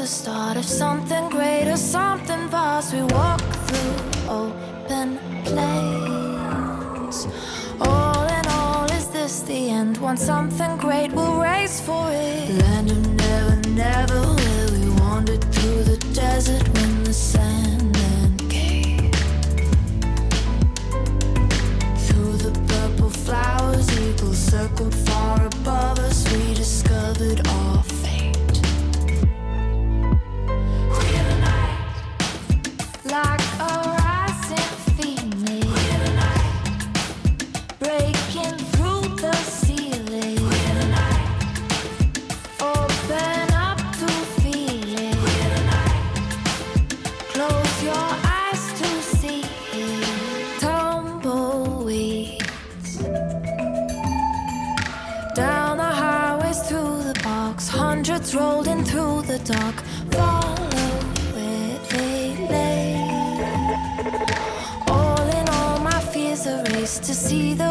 the start of something greater, something vast. We walk through open plains. All in all, is this the end? Want something great, we'll race for it. Land of never, never, where we wandered through the desert when the sandman came. Through the purple flowers, eagles circled far above us. We discovered our fate. We're the night, like a rising phoenix. We're the night, breaking through the ceiling. We're the night, open up to feel it. We're the night, close your eyes to see it. Tumbleweeds down the highways, through the parks, hundreds rolled in through the dark. Follow where they lay. All in all, my fears erased to see the